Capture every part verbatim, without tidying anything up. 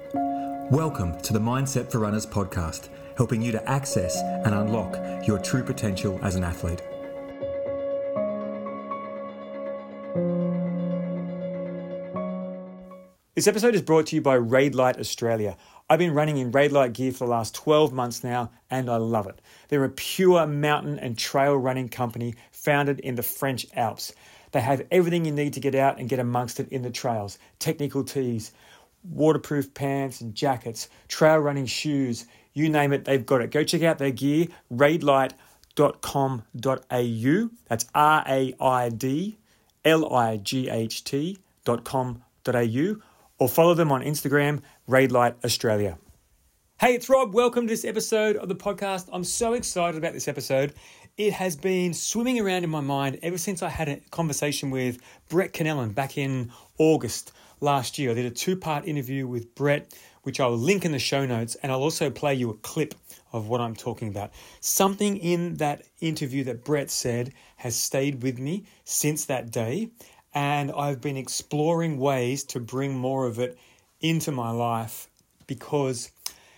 Welcome to the Mindset for Runners podcast, helping you to access and unlock your true potential as an athlete. This episode is brought to you by Raidlight Australia. I've been running in Raidlight gear for the last twelve months now, and I love it. They're a pure mountain and trail running company founded in the French Alps. They have everything you need to get out and get amongst it in the trails. Technical tees, waterproof pants and jackets, trail running shoes, you name it, they've got it. Go check out their gear, raidlight dot com dot a u. That's R A I D L I G H T dot com dot a u. Or follow them on Instagram, Raidlight Australia. Hey, it's Rob. Welcome to this episode of the podcast. I'm so excited about this episode. It has been swimming around in my mind ever since I had a conversation with Brett Connellan back in August last year. I did a two-part interview with Brett, which I'll link in the show notes, and I'll also play you a clip of what I'm talking about. Something in that interview that Brett said has stayed with me since that day, and I've been exploring ways to bring more of it into my life because,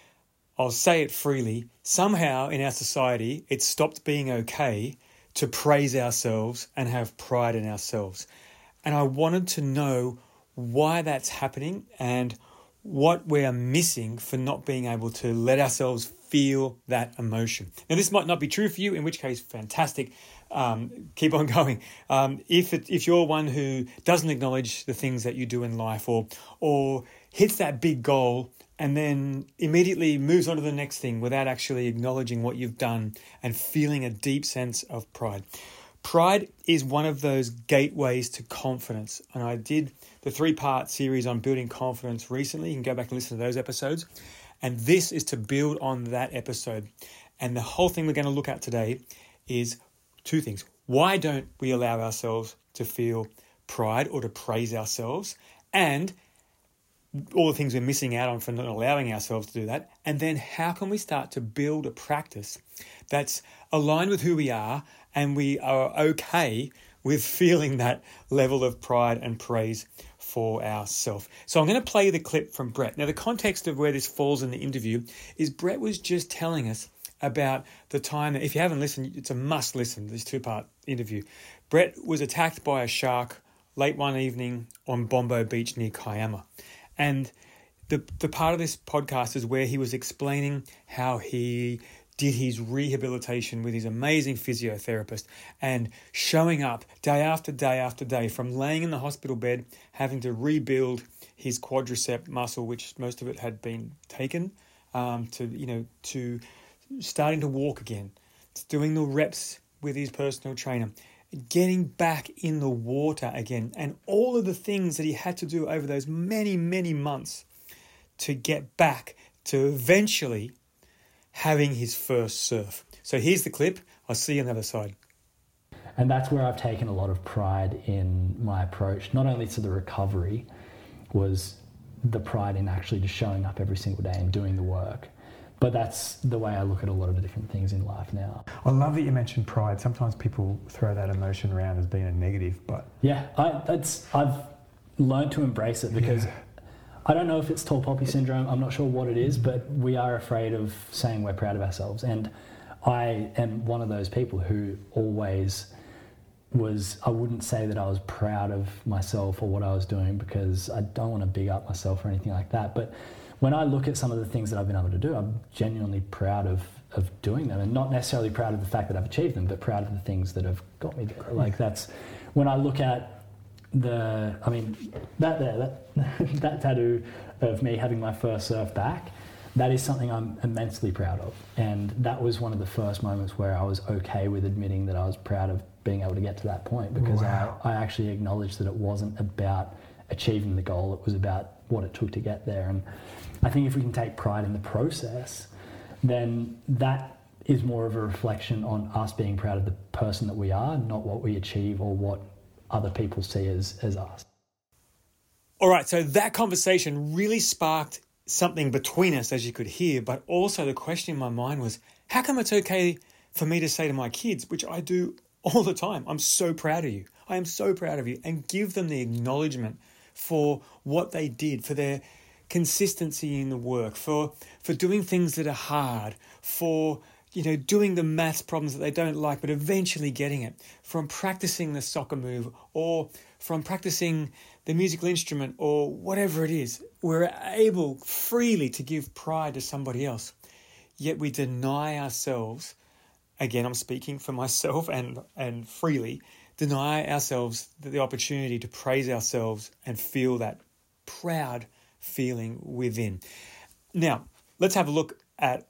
I'll say it freely, somehow in our society, it's stopped being okay to praise ourselves and have pride in ourselves. And I wanted to know why that's happening and what we're missing for not being able to let ourselves feel that emotion. Now, this might not be true for you, in which case, fantastic. Um, keep on going. Um, if it, if you're one who doesn't acknowledge the things that you do in life, or or hits that big goal and then immediately moves on to the next thing without actually acknowledging what you've done and feeling a deep sense of pride. Pride is one of those gateways to confidence. And I did the three-part series on building confidence recently. You can go back and listen to those episodes. And this is to build on that episode. And the whole thing we're going to look at today is two things. Why don't we allow ourselves to feel pride or to praise ourselves? And all the things we're missing out on for not allowing ourselves to do that. And then how can we start to build a practice that's aligned with who we are and we are okay with feeling that level of pride and praise for ourselves. So I'm going to play the clip from Brett. Now, the context of where this falls in the interview is Brett was just telling us about the time that, if you haven't listened, it's a must listen, this two-part interview. Brett was attacked by a shark late one evening on Bombo Beach near Kiama. And the the part of this podcast is where he was explaining how he did his rehabilitation with his amazing physiotherapist and showing up day after day after day, from laying in the hospital bed, having to rebuild his quadricep muscle, which most of it had been taken, um, to, you know, to starting to walk again, to doing the reps with his personal trainer, getting back in the water again, and all of the things that he had to do over those many, many months to get back to eventually having his first surf. So here's the clip. I'll see you on the other side. And that's where I've taken a lot of pride in my approach, not only to the recovery, was the pride in actually just showing up every single day and doing the work. But that's the way I look at a lot of the different things in life now. I love that you mentioned pride. Sometimes people throw that emotion around as being a negative, but... Yeah, I, that's, I've learned to embrace it because yeah. I don't know if it's tall poppy syndrome. I'm not sure what it is, but we are afraid of saying we're proud of ourselves. And I am one of those people who always was, I wouldn't say that I was proud of myself or what I was doing because I don't want to big up myself or anything like that. But when I look at some of the things that I've been able to do, I'm genuinely proud of, of doing them, and not necessarily proud of the fact that I've achieved them, but proud of the things that have got me there. Like that's, when I look at the, I mean, that there, that, that tattoo of me having my first surf back, that is something I'm immensely proud of. And that was one of the first moments where I was okay with admitting that I was proud of being able to get to that point, because wow. I, I actually acknowledged that it wasn't about achieving the goal, it was about what it took to get there. And I think if we can take pride in the process, then that is more of a reflection on us being proud of the person that we are, not what we achieve or what other people see as, as us. All right, so that conversation really sparked something between us, as you could hear, but also the question in my mind was, how come it's okay for me to say to my kids, which I do all the time, I'm so proud of you. I am so proud of you, and give them the acknowledgement for what they did, for their consistency in the work, for for doing things that are hard, for you know doing the maths problems that they don't like but eventually getting it, from practicing the soccer move or from practicing the musical instrument or whatever it is. We're able freely to give pride to somebody else, yet we deny ourselves. Again, I'm speaking for myself and and freely deny ourselves the opportunity to praise ourselves and feel that proud feeling within. Now, let's have a look at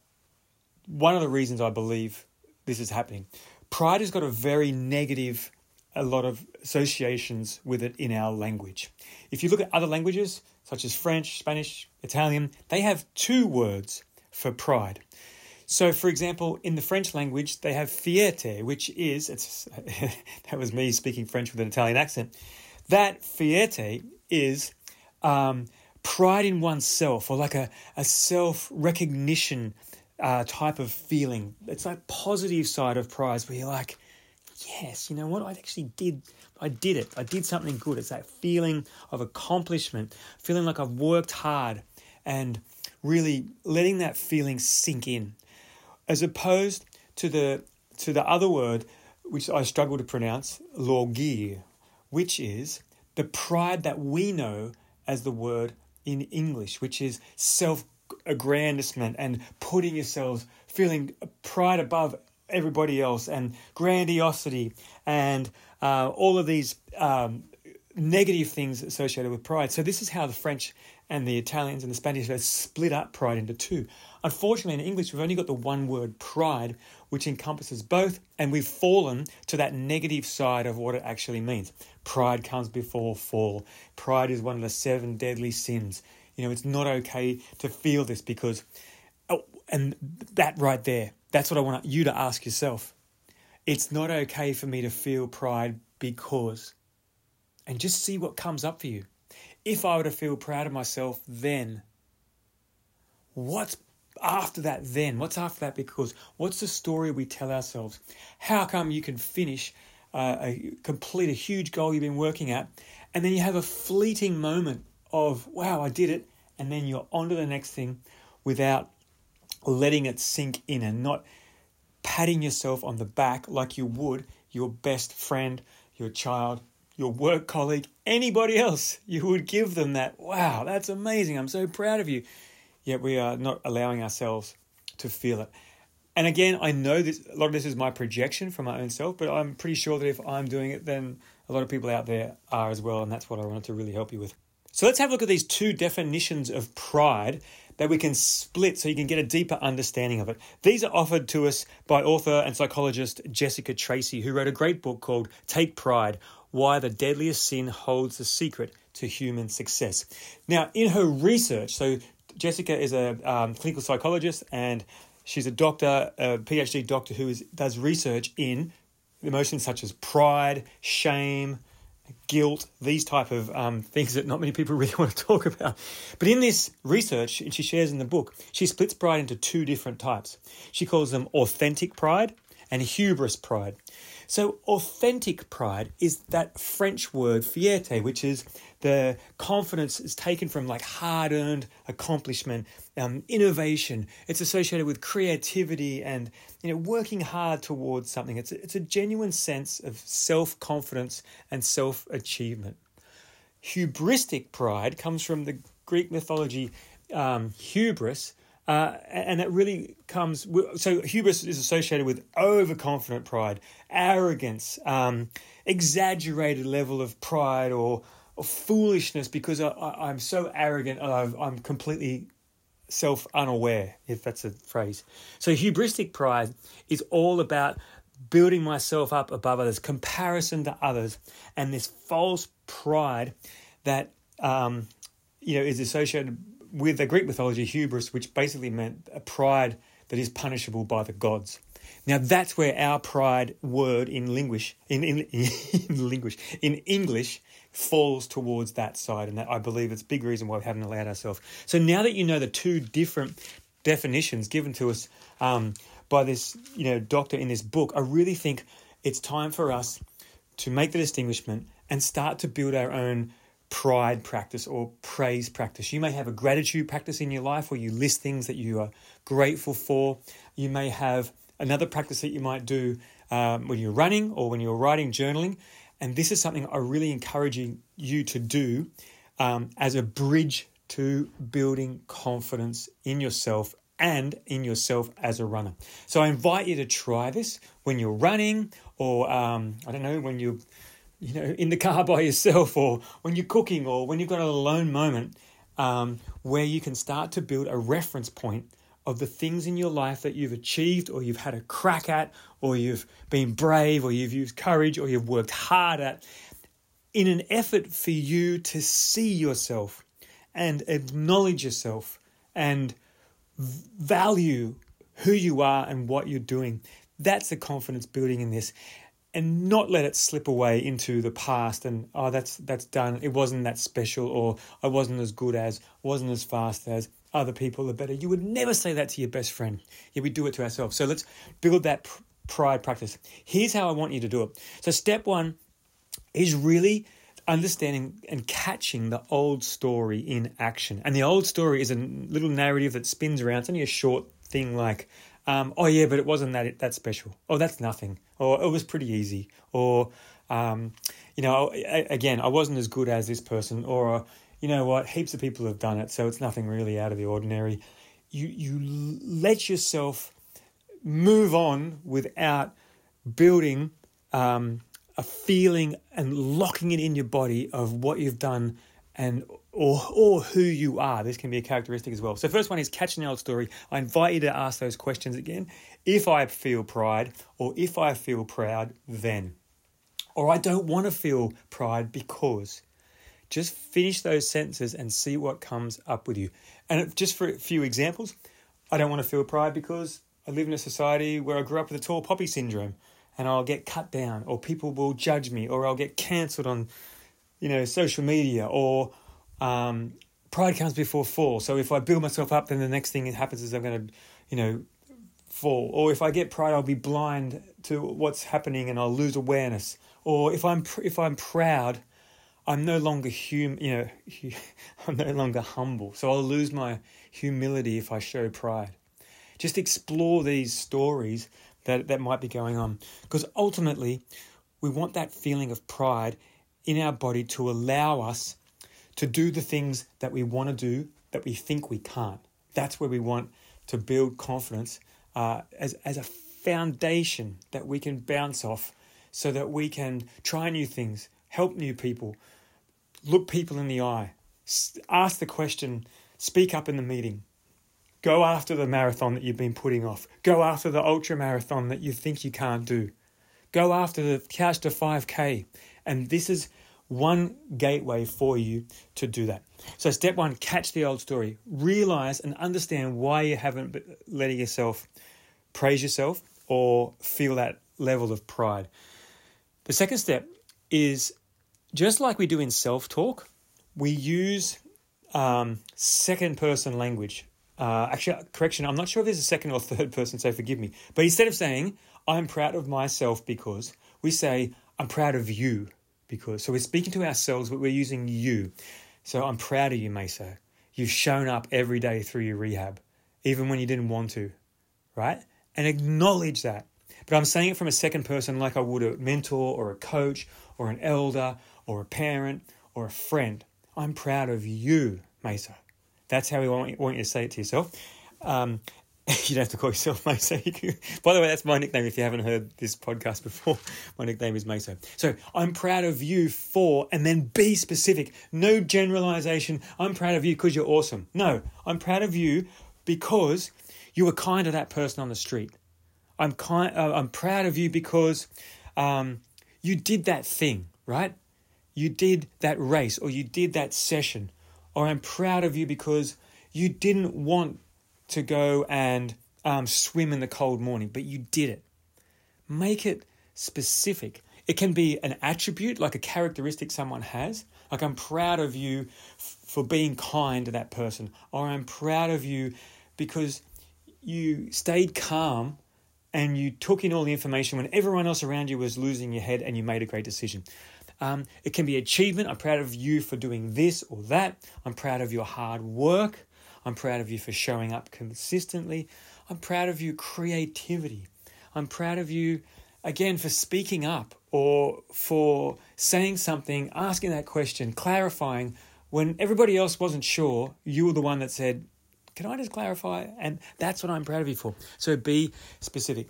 one of the reasons I believe this is happening. Pride has got a very negative, a lot of associations with it in our language. If you look at other languages, such as French, Spanish, Italian, they have two words for pride. So, for example, in the French language, they have fierté, which is, it's, that was me speaking French with an Italian accent. That fierté is um, pride in oneself, or like a, a self-recognition uh, type of feeling. It's like positive side of pride where you're like, yes, you know what, I actually did, I did it. I did something good. It's that feeling of accomplishment, feeling like I've worked hard and really letting that feeling sink in. As opposed to the to the other word, which I struggle to pronounce, l'orgueil, which is the pride that we know as the word in English, which is self-aggrandizement and putting yourselves, feeling pride above everybody else and grandiosity and uh, all of these um, negative things associated with pride. So this is how the French and the Italians and the Spanish have split up pride into two. Unfortunately, in English, we've only got the one word pride, which encompasses both, and we've fallen to that negative side of what it actually means. Pride comes before fall. Pride is one of the seven deadly sins. You know, it's not okay to feel this because, oh, and that right there, that's what I want you to ask yourself. It's not okay for me to feel pride because, and just see what comes up for you. If I were to feel proud of myself, then what's after that then? What's after that because? What's the story we tell ourselves? How come you can finish, uh, a, complete a huge goal you've been working at, and then you have a fleeting moment of, wow, I did it, and then you're on to the next thing without letting it sink in and not patting yourself on the back like you would your best friend, your child, your work colleague, anybody else. You would give them that, wow, that's amazing, I'm so proud of you. Yet we are not allowing ourselves to feel it. And again, I know this, a lot of this is my projection from my own self, but I'm pretty sure that if I'm doing it, then a lot of people out there are as well, and that's what I wanted to really help you with. So let's have a look at these two definitions of pride that we can split so you can get a deeper understanding of it. These are offered to us by author and psychologist Jessica Tracy, who wrote a great book called Take Pride, Why the Deadliest Sin Holds the Secret to Human Success. Now, in her research, so Jessica is a um, clinical psychologist and she's a doctor, a PhD doctor who is, does research in emotions such as pride, shame, guilt, these type of um, things that not many people really want to talk about. But in this research, and she shares in the book, she splits pride into two different types. She calls them authentic pride and hubris pride. So authentic pride is that French word fierté, which is the confidence is taken from like hard-earned accomplishment, um, innovation. It's associated with creativity and, you know, working hard towards something. It's a, it's a genuine sense of self-confidence and self-achievement. Hubristic pride comes from the Greek mythology um, hubris, Uh, and that really comes, so hubris is associated with overconfident pride, arrogance, um, exaggerated level of pride or, or foolishness because I, I, I'm so arrogant and I've, I'm completely self-unaware, if that's a phrase. So hubristic pride is all about building myself up above others, comparison to others, and this false pride that, um, you know, is associated with the Greek mythology, hubris, which basically meant a pride that is punishable by the gods. Now that's where our pride word in English, in in, in English, in English, falls towards that side, and that I believe it's a big reason why we haven't allowed ourselves. So now that you know the two different definitions given to us um, by this, you know, doctor in this book, I really think it's time for us to make the distinguishment and start to build our own pride practice or praise practice. You may have a gratitude practice in your life where you list things that you are grateful for. You may have another practice that you might do um, when you're running or when you're writing, journaling. And this is something I really encourage you to do um, as a bridge to building confidence in yourself and in yourself as a runner. So I invite you to try this when you're running or, um, I don't know, when you're you know, in the car by yourself or when you're cooking or when you've got an alone moment um, where you can start to build a reference point of the things in your life that you've achieved or you've had a crack at or you've been brave or you've used courage or you've worked hard at in an effort for you to see yourself and acknowledge yourself and value who you are and what you're doing. That's the confidence building in this, and not let it slip away into the past and, oh, that's that's done. It wasn't that special, or I wasn't as good as, wasn't as fast as, other people are better. You would never say that to your best friend. Yeah, we do it to ourselves. So let's build that pr- pride practice. Here's how I want you to do it. So step one is really understanding and catching the old story in action. And the old story is a little narrative that spins around. It's only a short thing like, um, oh yeah, but it wasn't that that special. Oh, that's nothing. Or it was pretty easy. Or, um, you know, I, again, I wasn't as good as this person. Or, you know what, heaps of people have done it, so it's nothing really out of the ordinary. You you let yourself move on without building um, a feeling and locking it in your body of what you've done and or or who you are. This can be a characteristic as well. So first one is catching the old story. I invite you to ask those questions again. If I feel pride or if I feel proud, then. Or I don't want to feel pride because. Just finish those sentences and see what comes up with you. And just for a few examples, I don't want to feel pride because I live in a society where I grew up with a tall poppy syndrome and I'll get cut down, or people will judge me, or I'll get cancelled on, you know, social media, or um, pride comes before fall. So if I build myself up, then the next thing that happens is I'm going to, you know, fall. Or if I get pride, I'll be blind to what's happening and I'll lose awareness. Or if I'm if I'm proud, I'm no longer hum, you know, I'm no longer humble. So I'll lose my humility if I show pride. Just explore these stories that, that might be going on. Because ultimately, we want that feeling of pride in our body to allow us to do the things that we want to do that we think we can't. That's where we want to build confidence uh, as, as a foundation that we can bounce off so that we can try new things, help new people, look people in the eye, ask the question, speak up in the meeting, go after the marathon that you've been putting off, go after the ultra marathon that you think you can't do, go after the Couch to five K. And this is one gateway for you to do that. So step one, catch the old story. Realize and understand why you haven't been letting yourself praise yourself or feel that level of pride. The second step is, just like we do in self-talk, we use um, second-person language. Uh, actually, correction, I'm not sure if there's a second or third person, so forgive me. But instead of saying, I'm proud of myself because, we say, I'm proud of you because. So we're speaking to ourselves, but we're using you. So I'm proud of you, Mesa. You've shown up every day through your rehab, even when you didn't want to, right? And acknowledge that. But I'm saying it from a second person like I would a mentor or a coach or an elder or a parent or a friend. I'm proud of you, Mesa. That's how we want, want you to say it to yourself. Um, you don't have to call yourself Mesa. You can, by the way, that's my nickname if you haven't heard this podcast before. My nickname is Mesa. So I'm proud of you for, and then be specific. No generalization. I'm proud of you because you're awesome. No, I'm proud of you because you were kind to that person on the street. I'm kind. Uh, I'm proud of you because um, you did that thing, right? You did that race, or you did that session. Or I'm proud of you because you didn't want to go and um, swim in the cold morning, but you did it. Make it specific. It can be an attribute, like a characteristic someone has. Like, I'm proud of you f- for being kind to that person. Or I'm proud of you because you stayed calm and you took in all the information when everyone else around you was losing your head and you made a great decision. Um, it can be achievement. I'm proud of you for doing this or that. I'm proud of your hard work. I'm proud of you for showing up consistently. I'm proud of you creativity. I'm proud of you, again, for speaking up or for saying something, asking that question, clarifying. When everybody else wasn't sure, you were the one that said, can I just clarify? And that's what I'm proud of you for. So be specific.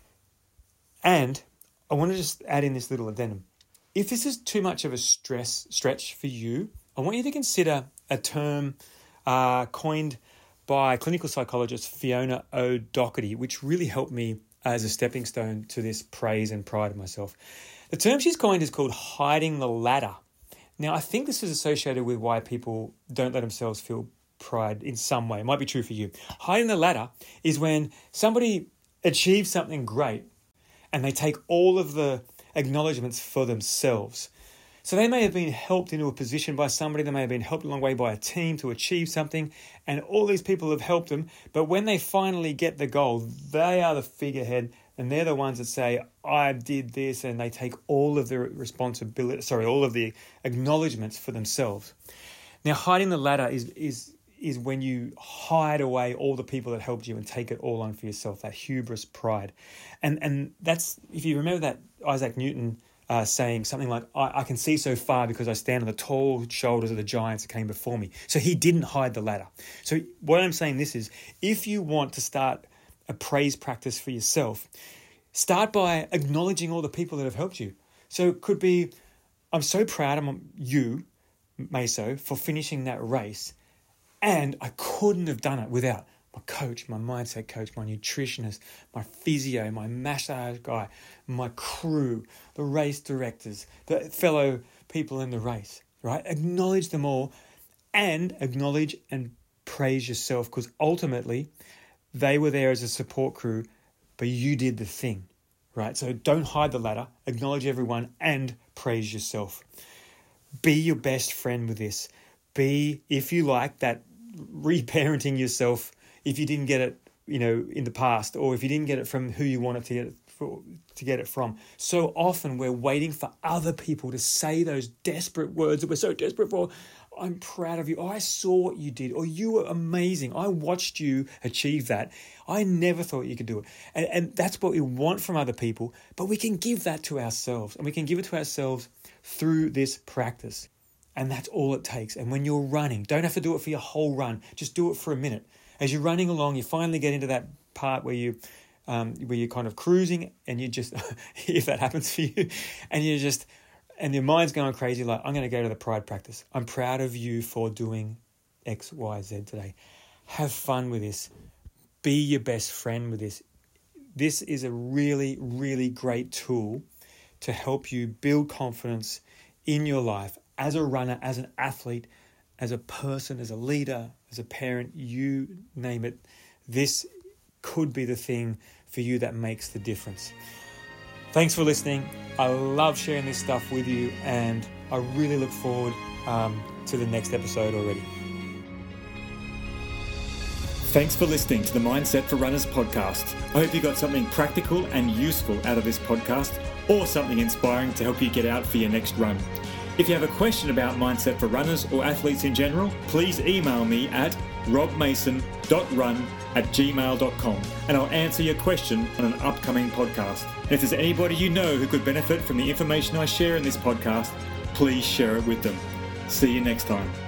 And I want to just add in this little addendum. If this is too much of a stress stretch for you, I want you to consider a term uh, coined by clinical psychologist Fiona O'Doherty, which really helped me as a stepping stone to this praise and pride of myself. The term she's coined is called hiding the ladder. Now, I think this is associated with why people don't let themselves feel pride in some way. It might be true for you. Hiding the ladder is when somebody achieves something great and they take all of the acknowledgements for themselves. So they may have been helped into a position by somebody, they may have been helped a long way by a team to achieve something, and all these people have helped them. But when they finally get the goal, they are the figurehead, and they're the ones that say, I did this, and they take all of the responsibility, sorry, all of the acknowledgements for themselves. Now, hiding the ladder is is is when you hide away all the people that helped you and take it all on for yourself, that hubris pride. And and that's, if you remember that Isaac Newton uh, saying something like, I, I can see so far because I stand on the tall shoulders of the giants that came before me. So he didn't hide the ladder. So what I'm saying this is, if you want to start a praise practice for yourself, start by acknowledging all the people that have helped you. So it could be, I'm so proud of you, Meso, for finishing that race. And I couldn't have done it without my coach, my mindset coach, my nutritionist, my physio, my massage guy, my crew, the race directors, the fellow people in the race, right? Acknowledge them all and acknowledge and praise yourself, because ultimately they were there as a support crew, but you did the thing, right? So don't hide the ladder, acknowledge everyone and praise yourself. Be your best friend with this. Be, if you like, that reparenting yourself if you didn't get it, you know, in the past, or if you didn't get it from who you wanted to get it for, to get it from. So often we're waiting for other people to say those desperate words that we're so desperate for. I'm proud of you. I saw what you did, or you were amazing. I watched you achieve that. I never thought you could do it. And, and that's what we want from other people, but we can give that to ourselves, and we can give it to ourselves through this practice. And that's all it takes. And when you're running, don't have to do it for your whole run. Just do it for a minute. As you're running along, you finally get into that part where you, um, where you're kind of cruising, and you just, if that happens for you, and you just, and your mind's going crazy, like, I'm going to go to the pride practice. I'm proud of you for doing X, Y, Z today. Have fun with this. Be your best friend with this. This is a really, really great tool to help you build confidence in your life as a runner, as an athlete, as a person, as a leader, as a parent, you name it. This could be the thing for you that makes the difference. Thanks for listening. I love sharing this stuff with you, and I really look forward um, to the next episode already. Thanks for listening to the Mindset for Runners podcast. I hope you got something practical and useful out of this podcast, or something inspiring to help you get out for your next run. If you have a question about Mindset for Runners or athletes in general, please email me at robmason dot run at gmail dot com, and I'll answer your question on an upcoming podcast. And if there's anybody you know who could benefit from the information I share in this podcast, please share it with them. See you next time.